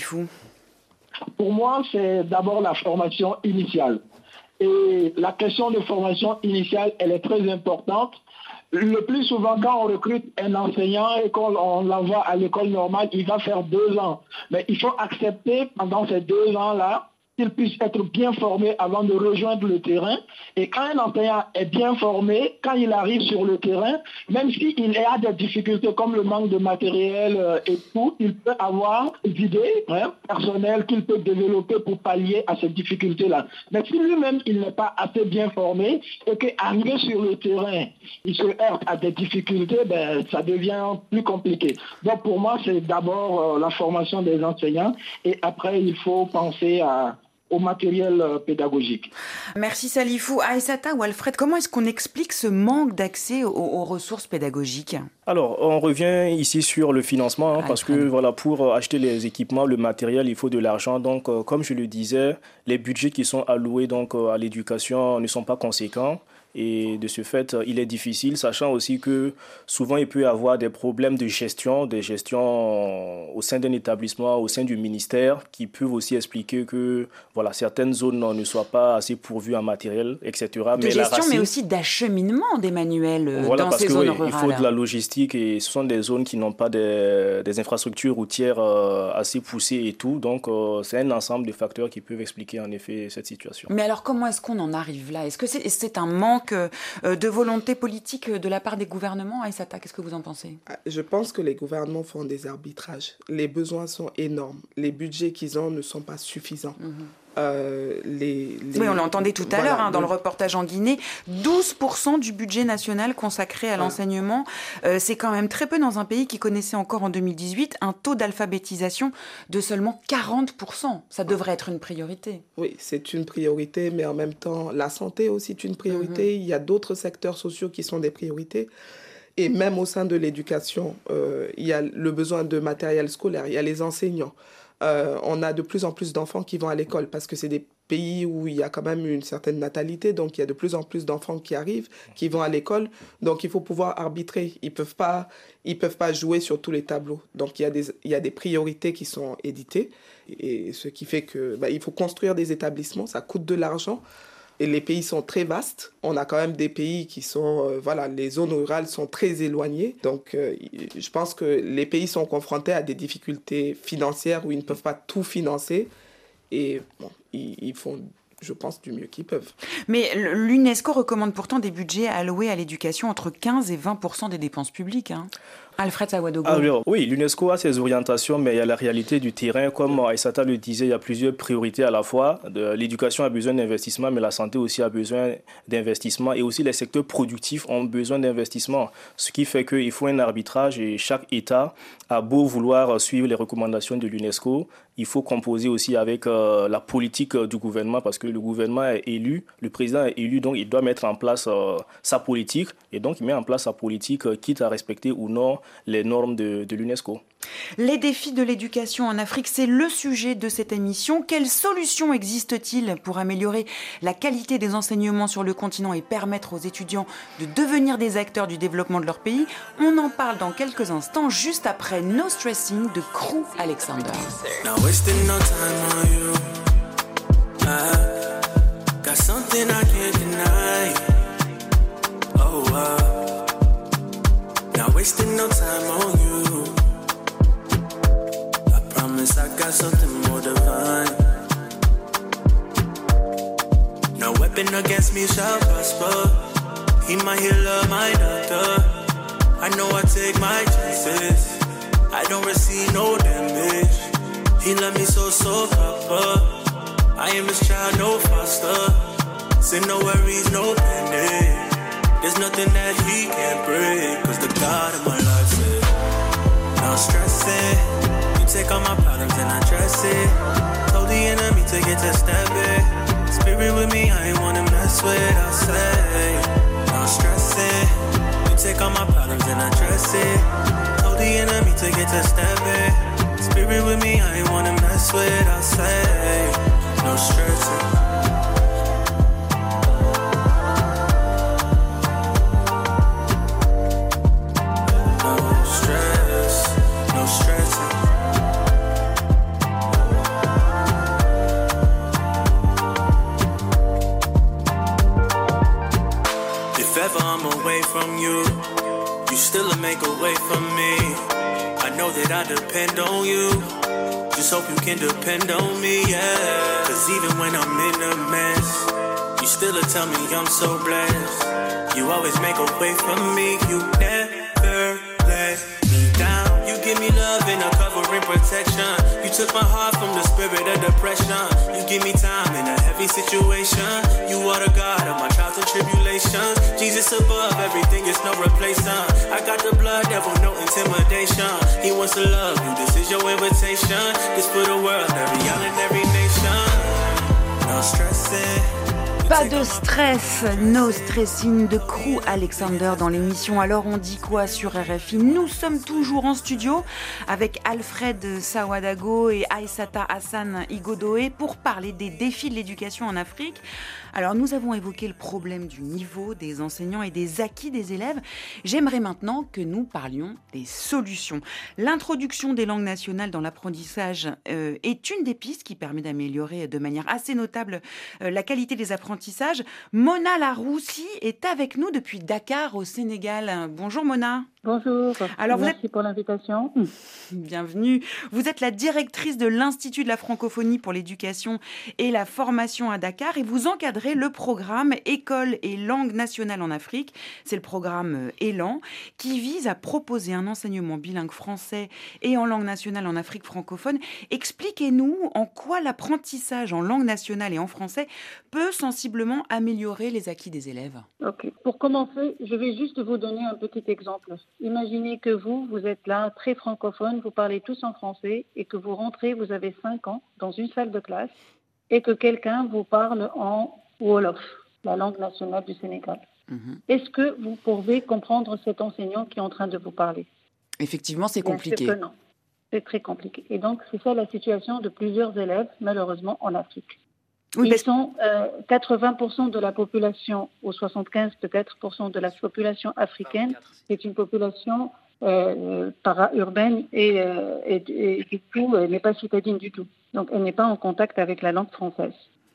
Pour moi, c'est d'abord la formation initiale. Et la question de formation initiale, elle est très importante. Le plus souvent, quand on recrute un enseignant et qu'on l'envoie à l'école normale, il va faire deux ans. Mais il faut accepter pendant ces deux ans-là qu'il puisse être bien formé avant de rejoindre le terrain. Et quand un enseignant est bien formé, quand il arrive sur le terrain, même s'il a des difficultés comme le manque de matériel euh, et tout, il peut avoir des idées hein, personnelles qu'il peut développer pour pallier à ces difficultés-là. Mais si lui-même, il n'est pas assez bien formé et qu'arrivé sur le terrain, il se heurte à des difficultés, ben, ça devient plus compliqué. Donc pour moi, c'est d'abord euh, la formation des enseignants et après, il faut penser à au matériel pédagogique. Merci Salifou. Aïssata ou Alfred, comment est-ce qu'on explique ce manque d'accès aux, aux ressources pédagogiques ? Alors, on revient ici sur le financement, hein, parce que voilà, pour acheter les équipements, le matériel, il faut de l'argent. Donc, euh, comme je le disais, les budgets qui sont alloués donc, à l'éducation ne sont pas conséquents. Et de ce fait, il est difficile, sachant aussi que souvent, il peut y avoir des problèmes de gestion, des gestions au sein d'un établissement, au sein du ministère, qui peuvent aussi expliquer que voilà, certaines zones ne soient pas assez pourvues en matériel, et cetera. De mais gestion, la racine, mais aussi d'acheminement des manuels voilà, dans parce ces que, zones oui, rurales. Il faut de la logistique et ce sont des zones qui n'ont pas des, des infrastructures routières euh, assez poussées et tout. Donc, euh, c'est un ensemble de facteurs qui peuvent expliquer en effet cette situation. Mais alors, comment est-ce qu'on en arrive là ? Est-ce que c'est, c'est un manque de volonté politique de la part des gouvernements ? Aïssata, qu'est-ce que vous en pensez ? Je pense que les gouvernements font des arbitrages. Les besoins sont énormes. Les budgets qu'ils ont ne sont pas suffisants. Mmh. Euh, les, les... Oui, on l'entendait tout à voilà, l'heure hein, dans le... le reportage en Guinée. douze pour cent du budget national consacré à voilà. l'enseignement. Euh, c'est quand même très peu dans un pays qui connaissait encore en deux mille dix-huit un taux d'alphabétisation de seulement quarante pour cent. Ça devrait être une priorité. Oui, c'est une priorité, mais en même temps, la santé aussi est une priorité. Mm-hmm. Il y a d'autres secteurs sociaux qui sont des priorités. Et même au sein de l'éducation, euh, il y a le besoin de matériel scolaire, il y a les enseignants. Euh, on a de plus en plus d'enfants qui vont à l'école parce que c'est des pays où il y a quand même une certaine natalité, donc il y a de plus en plus d'enfants qui arrivent, qui vont à l'école, donc il faut pouvoir arbitrer. Ils peuvent pas, ils peuvent pas jouer sur tous les tableaux. Donc il y a des, il y a des priorités qui sont éditées, et ce qui fait que bah, il faut construire des établissements, ça coûte de l'argent. Et les pays sont très vastes. On a quand même des pays qui sont... Euh, voilà, les zones rurales sont très éloignées. Donc, euh, je pense que les pays sont confrontés à des difficultés financières où ils ne peuvent pas tout financer. Et bon, ils, ils font, je pense, du mieux qu'ils peuvent. Mais l'UNESCO recommande pourtant des budgets alloués à l'éducation entre quinze et vingt pour cent des dépenses publiques, hein. Alfred Sawadogo. Alors, oui, l'UNESCO a ses orientations, mais il y a la réalité du terrain. Comme Aïssata le disait, il y a plusieurs priorités à la fois. De, l'éducation a besoin d'investissement, mais la santé aussi a besoin d'investissement. Et aussi, les secteurs productifs ont besoin d'investissement. Ce qui fait qu'il faut un arbitrage et chaque État a beau vouloir suivre les recommandations de l'UNESCO, il faut composer aussi avec euh, la politique euh, du gouvernement parce que le gouvernement est élu, le président est élu, donc il doit mettre en place euh, sa politique. Et donc, il met en place sa politique, euh, quitte à respecter ou non les normes de, de l'UNESCO. Les défis de l'éducation en Afrique, c'est le sujet de cette émission. Quelles solutions existent-ils pour améliorer la qualité des enseignements sur le continent et permettre aux étudiants de devenir des acteurs du développement de leur pays ? On en parle dans quelques instants, juste après No Stressing de Crew Alexander. Now wasting no time on you. I got something I can't deny. Oh, uh, not wasting no time on you. I promise I got something more divine. No weapon against me shall prosper. He my healer, my doctor. I know I take my chances. I don't receive no damage. He love me so, so proper. I am his child, no foster. Say no worries, no panic. There's nothing that he can't break. Cause the God of my life said, no stressing. You take all my problems and I dress it. Told the enemy to get to step it. Spirit with me, I ain't wanna mess with. I say, no stressing. You take all my problems and I dress it. Told the enemy to get to step it. Spirit with me, I ain't wanna mess with. I say, no stressing. From you, you still make a way for me. I know that I depend on you. Just hope you can depend on me, yeah. Cause even when I'm in a mess, you still tell me I'm so blessed. You always make a way for me, you never let me down. You give me love and a covering protection. You took my heart from the spirit of depression. You give me time in a heavy situation. You are the God of my trials and tribulations. Jesus above everything, it's no replacement. I got the blood devil, no intimidation. He wants to love you, this is your invitation. This for the world, every island, every nation. No stressing. Pas de stress, no stressing de Crew Alexander dans l'émission Alors on dit quoi sur R F I. Nous sommes toujours en studio avec Alfred Sawadago et Aissata Hassan Igodoé pour parler des défis de l'éducation en Afrique. Alors nous avons évoqué le problème du niveau des enseignants et des acquis des élèves. J'aimerais maintenant que nous parlions des solutions. L'introduction des langues nationales dans l'apprentissage euh, est une des pistes qui permet d'améliorer de manière assez notable euh, la qualité des apprentissages. Mona Laroussi est avec nous depuis Dakar au Sénégal. Bonjour Mona. Bonjour, Alors, merci vous êtes... pour l'invitation. Bienvenue. Vous êtes la directrice de l'Institut de la francophonie pour l'éducation et la formation à Dakar et vous encadrez le programme École et langue nationale en Afrique. C'est le programme Élan qui vise à proposer un enseignement bilingue français et en langue nationale en Afrique francophone. Expliquez-nous en quoi l'apprentissage en langue nationale et en français peut sensiblement améliorer les acquis des élèves. Ok. Pour commencer, je vais juste vous donner un petit exemple. Imaginez que vous, vous êtes là, très francophone, vous parlez tous en français et que vous rentrez, vous avez cinq ans, dans une salle de classe et que quelqu'un vous parle en Wolof, la langue nationale du Sénégal. Mmh. Est-ce que vous pouvez comprendre cet enseignant qui est en train de vous parler ? Effectivement, c'est Bien compliqué. sûr que non. C'est très compliqué. Et donc, c'est ça la situation de plusieurs élèves, malheureusement, en Afrique. Oui, Ils parce... sont euh, quatre-vingts pour cent de la population, ou soixante-quinze peut-être pour cent de la population africaine, c'est une population euh, para-urbaine et, euh, et, et du coup, elle n'est pas citadine du tout. Donc, elle n'est pas en contact avec la langue française.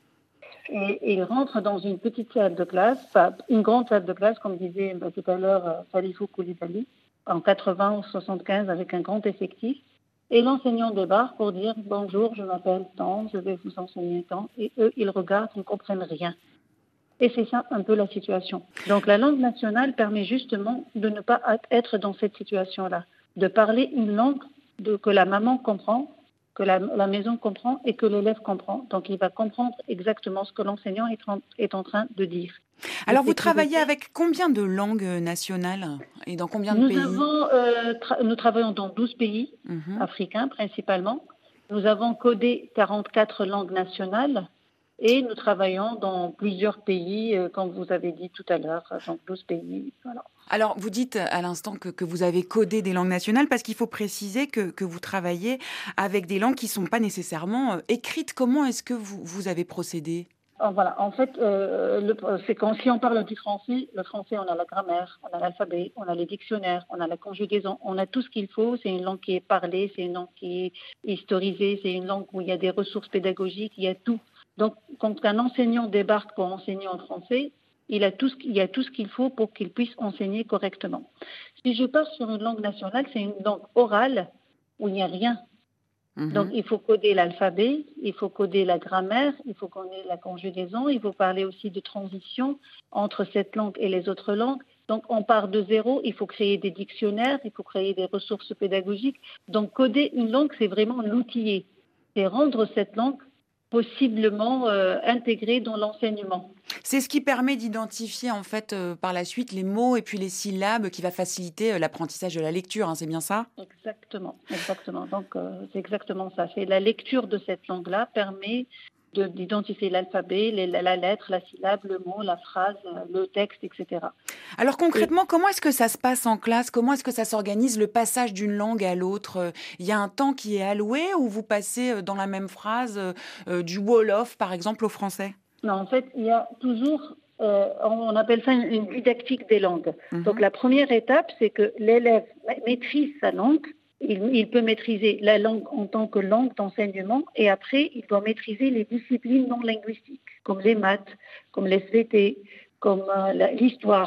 Et, et ils rentrent dans une petite salle de classe, enfin, une grande salle de classe, comme disait bah, tout à l'heure euh, Salifou Koulibaly, en quatre-vingts ou soixante-quinze avec un grand effectif. Et l'enseignant débarque pour dire « Bonjour, je m'appelle tant, je vais vous enseigner tant ». Et eux, ils regardent, ils ne comprennent rien. Et c'est ça un peu la situation. Donc la langue nationale permet justement de ne pas être dans cette situation-là, de parler une langue de, que la maman comprend, que la, la maison comprend et que l'élève comprend. Donc il va comprendre exactement ce que l'enseignant est en, est en train de dire. Alors vous travaillez avec combien de langues nationales et dans combien de nous pays avons, euh, tra- Nous travaillons dans douze pays mm-hmm. africains principalement. Nous avons codé quarante-quatre langues nationales et nous travaillons dans plusieurs pays, euh, comme vous avez dit tout à l'heure, dans douze pays. Voilà. Alors, vous dites à l'instant que, que vous avez codé des langues nationales parce qu'il faut préciser que, que vous travaillez avec des langues qui ne sont pas nécessairement écrites. Comment est-ce que vous, vous avez procédé ? Voilà, en fait, euh, le, c'est quand si on parle du français, le français, on a la grammaire, on a l'alphabet, on a les dictionnaires, on a la conjugaison, on a tout ce qu'il faut. C'est une langue qui est parlée, c'est une langue qui est historisée, c'est une langue où il y a des ressources pédagogiques, il y a tout. Donc, quand un enseignant débarque pour enseigner en français, il a tout ce, il y a tout ce qu'il faut pour qu'il puisse enseigner correctement. Si je pars sur une langue nationale, c'est une langue orale où il n'y a rien. Mmh. Donc, il faut coder l'alphabet, il faut coder la grammaire, il faut coder la conjugaison, il faut parler aussi de transition entre cette langue et les autres langues. Donc, on part de zéro, il faut créer des dictionnaires, il faut créer des ressources pédagogiques. Donc, coder une langue, c'est vraiment l'outiller. C'est rendre cette langue possiblement euh, intégrée dans l'enseignement. C'est ce qui permet d'identifier en fait euh, par la suite les mots et puis les syllabes qui va faciliter euh, l'apprentissage de la lecture, hein, c'est bien ça ? Exactement, exactement. Donc euh, c'est exactement ça. C'est la lecture de cette langue-là permet de, d'identifier l'alphabet, les, la, la lettre, la syllabe, le mot, la phrase, le texte, et cetera. Alors concrètement, et... comment est-ce que ça se passe en classe ? Comment est-ce que ça s'organise le passage d'une langue à l'autre ? Il y a un temps qui est alloué ou vous passez dans la même phrase euh, du Wolof par exemple au français ? Non, en fait, il y a toujours, euh, on appelle ça une, une didactique des langues. Mmh. Donc la première étape, c'est que l'élève maîtrise sa langue. Il, il peut maîtriser la langue en tant que langue d'enseignement et après, il doit maîtriser les disciplines non linguistiques, comme les maths, comme les S V T, comme euh, la, l'histoire.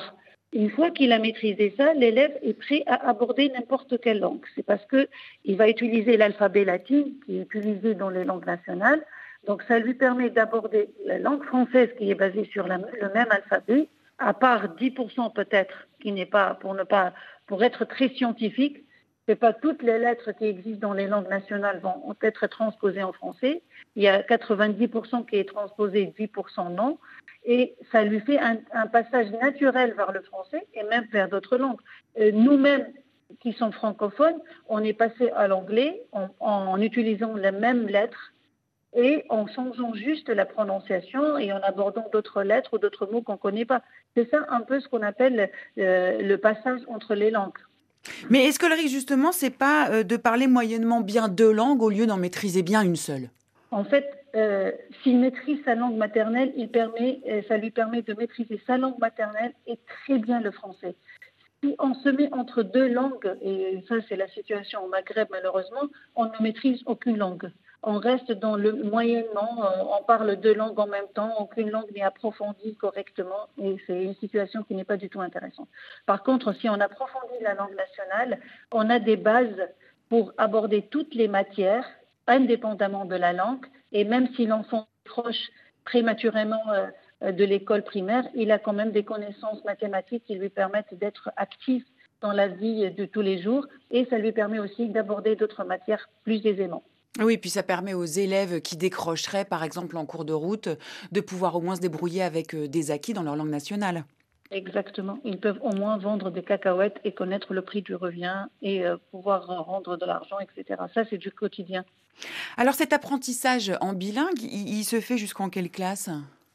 Une fois qu'il a maîtrisé ça, l'élève est prêt à aborder n'importe quelle langue. C'est parce qu'il va utiliser l'alphabet latin qui est utilisé dans les langues nationales. Donc ça lui permet d'aborder la langue française qui est basée sur la, le même alphabet, à part dix pour cent peut-être, qui n'est pas, pour ne pas, pour être très scientifique, c'est pas toutes les lettres qui existent dans les langues nationales vont être transposées en français. Il y a quatre-vingt-dix pour cent qui est transposé, dix pour cent non. Et ça lui fait un, un passage naturel vers le français et même vers d'autres langues. Euh, nous-mêmes, qui sommes francophones, on est passé à l'anglais en, en utilisant les mêmes lettres et en changeant juste la prononciation et en abordant d'autres lettres ou d'autres mots qu'on ne connaît pas. C'est ça un peu ce qu'on appelle euh, le passage entre les langues. Mais est-ce que le risque, justement, c'est pas euh, de parler moyennement bien deux langues au lieu d'en maîtriser bien une seule ? En fait, euh, s'il maîtrise sa langue maternelle, il permet, euh, ça lui permet de maîtriser sa langue maternelle et très bien le français. Si on se met entre deux langues, et ça c'est la situation au Maghreb malheureusement, on ne maîtrise aucune langue. On reste dans le moyennement, euh, on parle deux langues en même temps, aucune langue n'est approfondie correctement et c'est une situation qui n'est pas du tout intéressante. Par contre, si on approfondit la langue nationale, on a des bases pour aborder toutes les matières indépendamment de la langue et même si l'enfant décroche prématurément euh, de l'école primaire, il a quand même des connaissances mathématiques qui lui permettent d'être actif dans la vie de tous les jours et ça lui permet aussi d'aborder d'autres matières plus aisément. Oui, puis ça permet aux élèves qui décrocheraient, par exemple en cours de route, de pouvoir au moins se débrouiller avec des acquis dans leur langue nationale. Exactement. Ils peuvent au moins vendre des cacahuètes et connaître le prix du revient et euh, pouvoir rendre de l'argent, et cetera. Ça, c'est du quotidien. Alors cet apprentissage en bilingue, il, il se fait jusqu'en quelle classe ?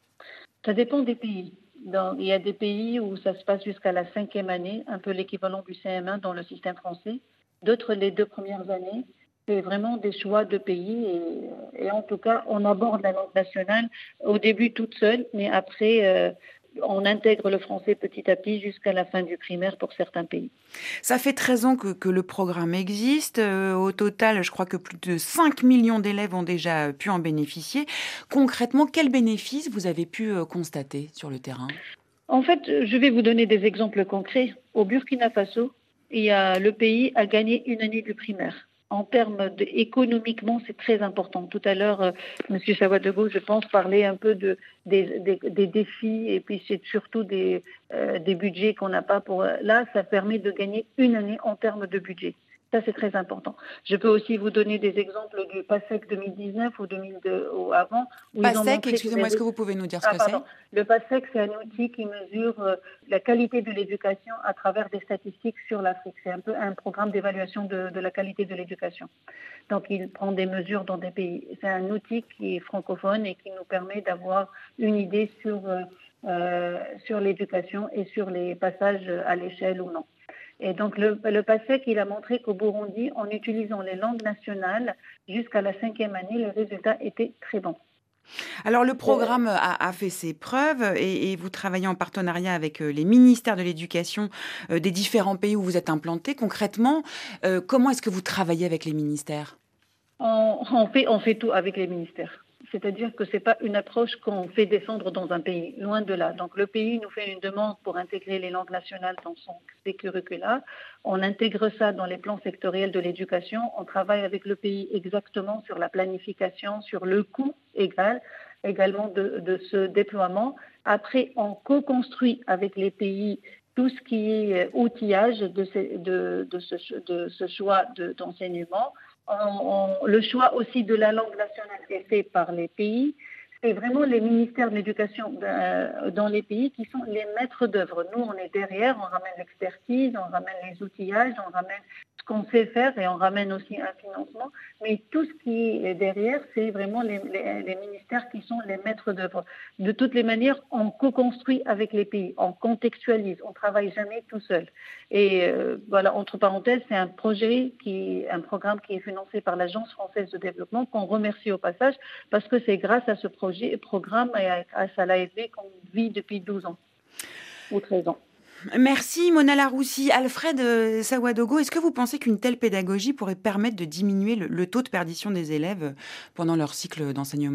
Ça dépend des pays. Dans, il y a des pays où ça se passe jusqu'à la cinquième année, un peu l'équivalent du C M un dans le système français. D'autres, les deux premières années. C'est vraiment des choix de pays et, et en tout cas, on aborde la langue nationale au début toute seule, mais après, euh, on intègre le français petit à petit jusqu'à la fin du primaire pour certains pays. Ça fait treize ans que, que le programme existe. Euh, au total, je crois que plus de cinq millions d'élèves ont déjà pu en bénéficier. Concrètement, quels bénéfices vous avez pu euh, constater sur le terrain ? En fait, je vais vous donner des exemples concrets. Au Burkina Faso, il y a, le pays a gagné une année du primaire. En termes de, économiquement, c'est très important. Tout à l'heure, euh, M. Sawadogo, je pense, parlait un peu de, des, des, des défis et puis c'est surtout des, euh, des budgets qu'on n'a pas pour... Là, ça permet de gagner une année en termes de budget. Ça, c'est très important. Je peux aussi vous donner des exemples du PASSEC deux mille dix-neuf ou deux mille deux ou avant. PASSEC, excusez-moi, est-ce que vous pouvez nous dire ce ah, que pardon. c'est ? Le PASSEC, c'est un outil qui mesure euh, la qualité de l'éducation à travers des statistiques sur l'Afrique. C'est un peu un programme d'évaluation de, de la qualité de l'éducation. Donc, il prend des mesures dans des pays. C'est un outil qui est francophone et qui nous permet d'avoir une idée sur, euh, euh, sur l'éducation et sur les passages à l'échelle ou non. Et donc, le, le PASSEC, il a montré qu'au Burundi, en utilisant les langues nationales, jusqu'à la cinquième année, les résultats étaient très bons. Alors, le programme a, a fait ses preuves et, et vous travaillez en partenariat avec les ministères de l'Éducation euh, des différents pays où vous êtes implantés. Concrètement, euh, comment est-ce que vous travaillez avec les ministères ? on, on, fait, on fait tout avec les ministères. C'est-à-dire que ce n'est pas une approche qu'on fait descendre dans un pays, loin de là. Donc le pays nous fait une demande pour intégrer les langues nationales dans son curricula. On intègre ça dans les plans sectoriels de l'éducation. On travaille avec le pays exactement sur la planification, sur le coût égal, également de, de ce déploiement. Après, on co-construit avec les pays tout ce qui est outillage de ce, de, de ce, de ce choix de, d'enseignement. On, on, le choix aussi de la langue nationale est fait par les pays. C'est vraiment les ministères de l'éducation euh, dans les pays qui sont les maîtres d'œuvre. Nous, on est derrière, on ramène l'expertise, on ramène les outillages, on ramène ce qu'on sait faire et on ramène aussi un financement. Mais tout ce qui est derrière, c'est vraiment les, les, les ministères qui sont les maîtres d'œuvre. De toutes les manières, on co-construit avec les pays, on contextualise, on ne travaille jamais tout seul. Et euh, voilà, entre parenthèses, c'est un projet, qui, un programme qui est financé par l'Agence française de développement, qu'on remercie au passage, parce que c'est grâce à ce projet, programme et à, à ça l'a aidé qu'on vit depuis douze ans ou treize ans. Merci Mona Laroussi. Alfred Sawadogo, est-ce que vous pensez qu'une telle pédagogie pourrait permettre de diminuer le, le taux de perdition des élèves pendant leur cycle d'enseignement ?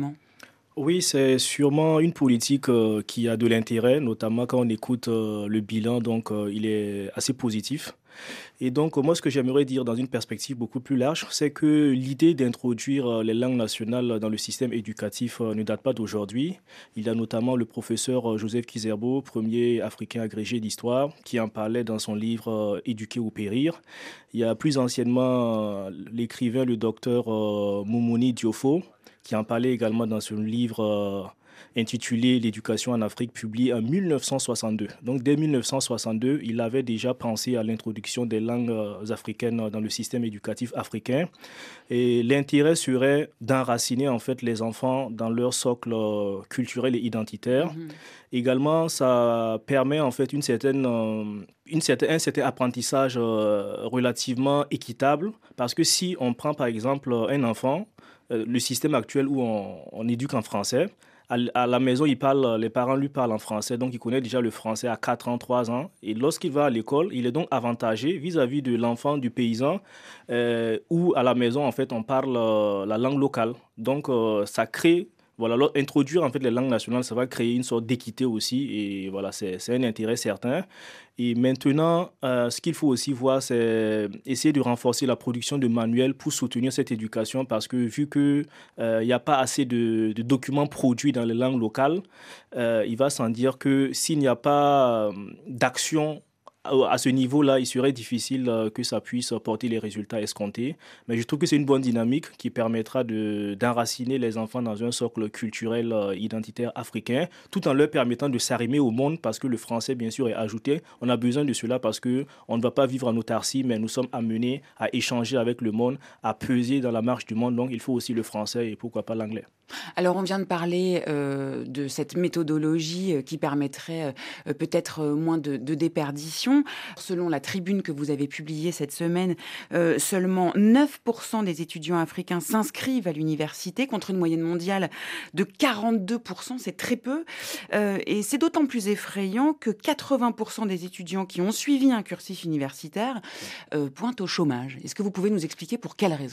Oui, c'est sûrement une politique euh, qui a de l'intérêt, notamment quand on écoute euh, le bilan, donc euh, il est assez positif. Et donc, moi, ce que j'aimerais dire dans une perspective beaucoup plus large, c'est que l'idée d'introduire les langues nationales dans le système éducatif ne date pas d'aujourd'hui. Il y a notamment le professeur Joseph Kizerbo, premier africain agrégé d'histoire, qui en parlait dans son livre « Éduquer ou périr ». Il y a plus anciennement l'écrivain, le docteur Moumouni Diofo, qui en parlait également dans son livre intitulé « L'éducation en Afrique », publié en mille neuf cent soixante-deux. Donc, dès mille neuf cent soixante-deux, il avait déjà pensé à l'introduction des langues africaines dans le système éducatif africain. Et l'intérêt serait d'enraciner en fait les enfants dans leur socle culturel et identitaire. Mmh. Également, ça permet en fait une certaine, une certaine, un certain apprentissage relativement équitable, parce que si on prend par exemple un enfant, le système actuel où on, on éduque en français, à la maison, il parle, les parents lui parlent en français, donc il connaît déjà le français à quatre ans, trois ans. Et lorsqu'il va à l'école, il est donc avantagé vis-à-vis de l'enfant, du paysan, euh, où à la maison, en fait, on parle euh, la langue locale. Donc, euh, ça crée... Voilà, alors, introduire en fait les langues nationales, ça va créer une sorte d'équité aussi, et voilà, c'est, c'est un intérêt certain. Et maintenant, euh, ce qu'il faut aussi voir, c'est essayer de renforcer la production de manuels pour soutenir cette éducation, parce que vu qu'il n'y euh, a pas assez de, de documents produits dans les langues locales, euh, il va sans dire que s'il n'y a pas euh, d'action à ce niveau-là, il serait difficile que ça puisse porter les résultats escomptés. Mais je trouve que c'est une bonne dynamique qui permettra de, d'enraciner les enfants dans un socle culturel identitaire africain, tout en leur permettant de s'arrimer au monde, parce que le français, bien sûr, est ajouté. On a besoin de cela parce qu'on ne va pas vivre en autarcie, mais nous sommes amenés à échanger avec le monde, à peser dans la marche du monde. Donc, il faut aussi le français et pourquoi pas l'anglais. Alors, on vient de parler euh, de cette méthodologie euh, qui permettrait euh, peut-être euh, moins de, de déperdition. Selon la tribune que vous avez publiée cette semaine, euh, seulement neuf pour cent des étudiants africains s'inscrivent à l'université, contre une moyenne mondiale de quarante-deux pour cent. C'est très peu. Euh, et c'est d'autant plus effrayant que quatre-vingts pour cent des étudiants qui ont suivi un cursus universitaire euh, pointent au chômage. Est-ce que vous pouvez nous expliquer pour quelles raisons ?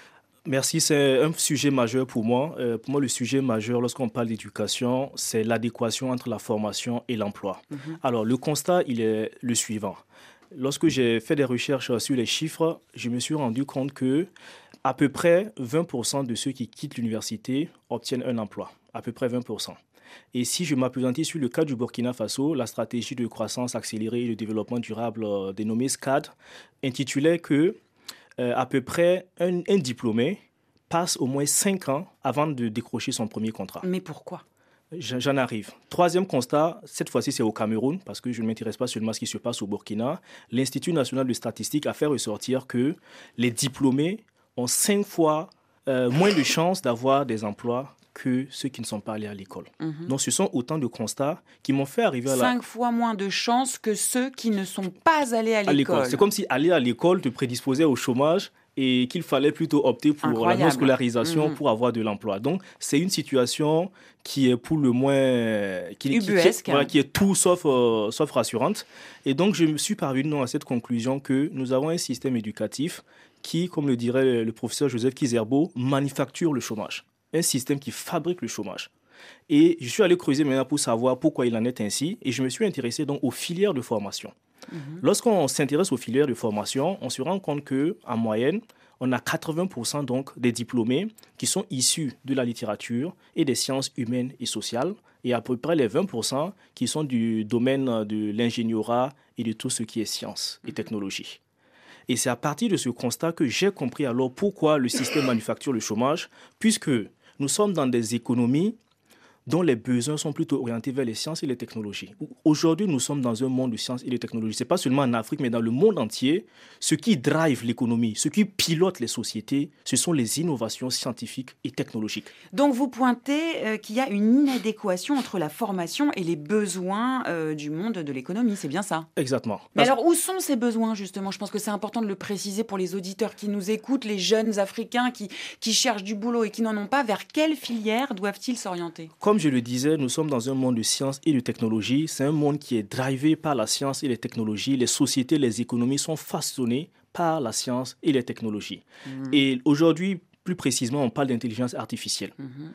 Merci, c'est un sujet majeur pour moi. Euh, pour moi, le sujet majeur, lorsqu'on parle d'éducation, c'est l'adéquation entre la formation et l'emploi. Mmh. Alors, le constat, il est le suivant. Lorsque j'ai fait des recherches sur les chiffres, je me suis rendu compte que à peu près vingt pour cent de ceux qui quittent l'université obtiennent un emploi. À peu près vingt pour cent. Et si je m'appesantis sur le cas du Burkina Faso, la stratégie de croissance accélérée et de développement durable euh, dénommée S C A D intitulait que Euh, à peu près un, un diplômé passe au moins cinq ans avant de décrocher son premier contrat. Mais pourquoi ? J'en arrive. Troisième constat, cette fois-ci c'est au Cameroun, parce que je ne m'intéresse pas seulement à ce qui se passe au Burkina. L'Institut national de statistique a fait ressortir que les diplômés ont cinq fois euh, moins de chances d'avoir des emplois que ceux qui ne sont pas allés à l'école. Mmh. Donc, ce sont autant de constats qui m'ont fait arriver à la... Cinq fois moins de chances que ceux qui ne sont pas allés à l'école. À l'école. C'est comme si aller à l'école te prédisposait au chômage et qu'il fallait plutôt opter pour Incroyable. la non-scolarisation mmh. pour avoir de l'emploi. Donc, c'est une situation qui est pour le moins... Qui, Ubuesque. Qui, qui, voilà, qui est tout sauf, euh, sauf rassurante. Et donc, je me suis parvenu à cette conclusion que nous avons un système éducatif qui, comme le dirait le professeur Joseph Kizerbo, manufacture le chômage. Un système qui fabrique le chômage. Et je suis allé creuser maintenant pour savoir pourquoi il en est ainsi, et je me suis intéressé donc aux filières de formation. Mmh. Lorsqu'on s'intéresse aux filières de formation, on se rend compte qu'en moyenne, on a quatre-vingts pour cent donc des diplômés qui sont issus de la littérature et des sciences humaines et sociales, et à peu près les vingt pour cent qui sont du domaine de l'ingénierat et de tout ce qui est sciences et technologie. Et c'est à partir de ce constat que j'ai compris alors pourquoi le système manufacture le chômage, puisque nous sommes dans des économies dont les besoins sont plutôt orientés vers les sciences et les technologies. Aujourd'hui, nous sommes dans un monde de sciences et de technologies. Ce n'est pas seulement en Afrique, mais dans le monde entier. Ce qui drive l'économie, ce qui pilote les sociétés, ce sont les innovations scientifiques et technologiques. Donc, vous pointez euh, qu'il y a une inadéquation entre la formation et les besoins euh, du monde de l'économie. C'est bien ça ? Exactement. Mais alors, où sont ces besoins, justement ? Je pense que c'est important de le préciser pour les auditeurs qui nous écoutent, les jeunes Africains qui, qui cherchent du boulot et qui n'en ont pas. Vers quelle filière doivent-ils s'orienter ? Comme je le disais, nous sommes dans un monde de sciences et de technologies. C'est un monde qui est drivé par la science et les technologies. Les sociétés, les économies sont façonnées par la science et les technologies. Mmh. Et aujourd'hui, plus précisément, on parle d'intelligence artificielle. Mmh.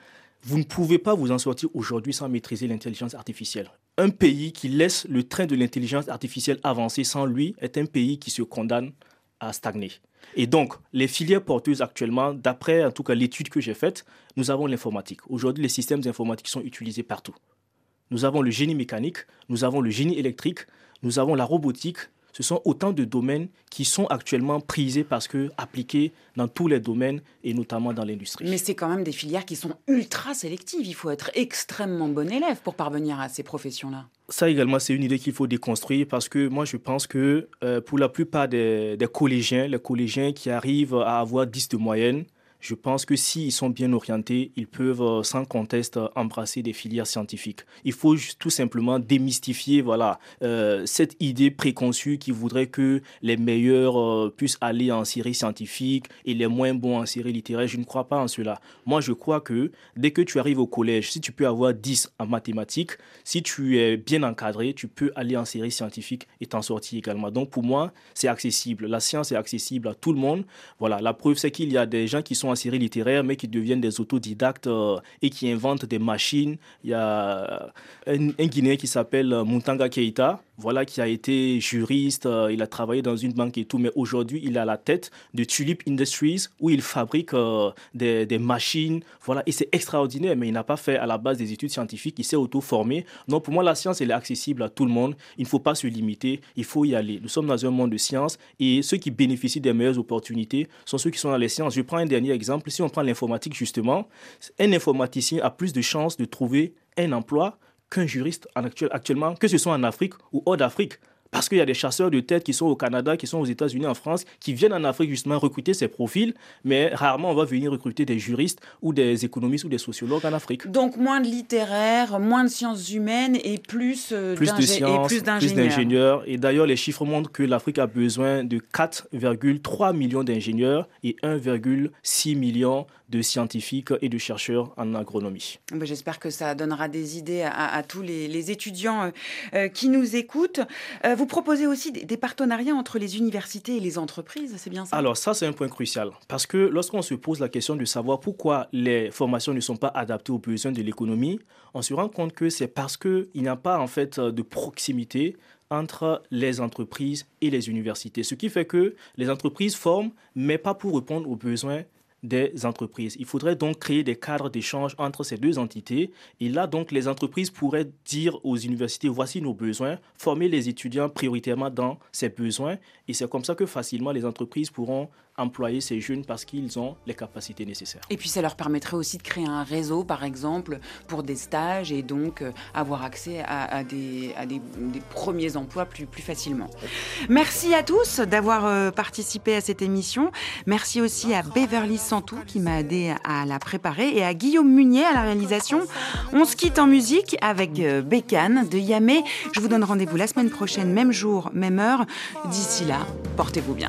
vous ne pouvez pas vous en sortir aujourd'hui sans maîtriser l'intelligence artificielle. Un pays qui laisse le train de l'intelligence artificielle avancer sans lui est un pays qui se condamne à stagner. Et donc, les filières porteuses actuellement, d'après en tout cas l'étude que j'ai faite, nous avons l'informatique. Aujourd'hui, les systèmes informatiques sont utilisés partout. Nous avons le génie mécanique, nous avons le génie électrique, nous avons la robotique. Ce sont autant de domaines qui sont actuellement prisés parce que appliqués dans tous les domaines et notamment dans l'industrie. Mais c'est quand même des filières qui sont ultra sélectives. Il faut être extrêmement bon élève pour parvenir à ces professions-là. Ça également, c'est une idée qu'il faut déconstruire parce que moi, je pense que euh, pour la plupart des, des collégiens, les collégiens qui arrivent à avoir dix de moyenne, je pense que s'ils sont bien orientés, ils peuvent sans conteste embrasser des filières scientifiques. Il faut juste, tout simplement démystifier voilà, euh, cette idée préconçue qui voudrait que les meilleurs euh, puissent aller en série scientifique et les moins bons en série littéraire. Je ne crois pas en cela. Moi, je crois que dès que tu arrives au collège, si tu peux avoir dix en mathématiques, si tu es bien encadré, tu peux aller en série scientifique et t'en sortir également. Donc pour moi, c'est accessible. La science est accessible à tout le monde. Voilà, la preuve, c'est qu'il y a des gens qui sont en série littéraire, mais qui deviennent des autodidactes euh, et qui inventent des machines. Il y a un, un Guinéen qui s'appelle Muntanga Keita, voilà, qui a été juriste, euh, il a travaillé dans une banque et tout, mais aujourd'hui, il est à la tête de Tulip Industries, où il fabrique euh, des, des machines, voilà, et c'est extraordinaire, mais il n'a pas fait à la base des études scientifiques, il s'est auto-formé. Donc pour moi, la science, elle est accessible à tout le monde, il ne faut pas se limiter, il faut y aller. Nous sommes dans un monde de science, et ceux qui bénéficient des meilleures opportunités sont ceux qui sont dans les sciences. Je prends un dernier exemple, si on prend l'informatique justement, un informaticien a plus de chances de trouver un emploi qu'un juriste en actuel, actuellement, que ce soit en Afrique ou hors d'Afrique. Parce qu'il y a des chasseurs de tête qui sont au Canada, qui sont aux États-Unis, en France, qui viennent en Afrique justement recruter ces profils, mais rarement on va venir recruter des juristes ou des économistes ou des sociologues en Afrique. Donc moins de littéraire, moins de sciences humaines et plus, euh, plus de sciences, et plus d'ingénieurs. Plus d'ingénieurs. Et d'ailleurs, les chiffres montrent que l'Afrique a besoin de quatre virgule trois millions d'ingénieurs et un virgule six million de scientifiques et de chercheurs en agronomie. J'espère que ça donnera des idées à, à tous les, les étudiants euh, qui nous écoutent. Euh, vous proposez aussi des, des partenariats entre les universités et les entreprises, c'est bien ça? Alors ça, c'est un point crucial. Parce que lorsqu'on se pose la question de savoir pourquoi les formations ne sont pas adaptées aux besoins de l'économie, on se rend compte que c'est parce qu'il n'y a pas en fait de proximité entre les entreprises et les universités. Ce qui fait que les entreprises forment, mais pas pour répondre aux besoins des entreprises. Il faudrait donc créer des cadres d'échange entre ces deux entités. Et là, donc, les entreprises pourraient dire aux universités, voici nos besoins, former les étudiants prioritairement dans ces besoins. Et c'est comme ça que facilement, les entreprises pourront employer ces jeunes parce qu'ils ont les capacités nécessaires. Et puis, ça leur permettrait aussi de créer un réseau, par exemple, pour des stages et donc euh, avoir accès à, à, des, à des, des premiers emplois plus, plus facilement. Merci à tous d'avoir euh, participé à cette émission. Merci aussi à Beverly Santou qui m'a aidé à la préparer et à Guillaume Munier à la réalisation. On se quitte en musique avec euh, Bécane de Yamé. Je vous donne rendez-vous la semaine prochaine, même jour, même heure. D'ici là, portez-vous bien.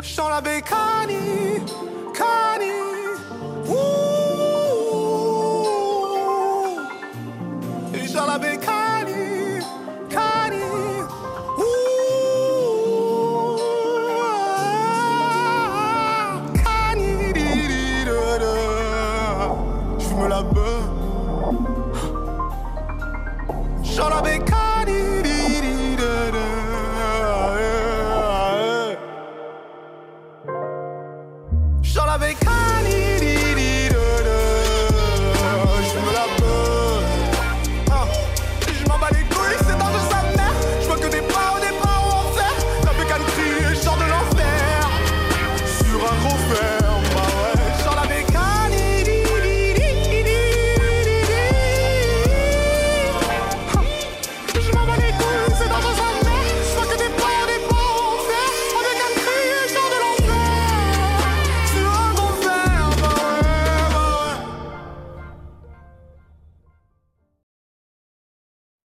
Kani, ooh, Jalabe Kani, Kani, ooh, Kani, je me la beuh, Jalabe Kani.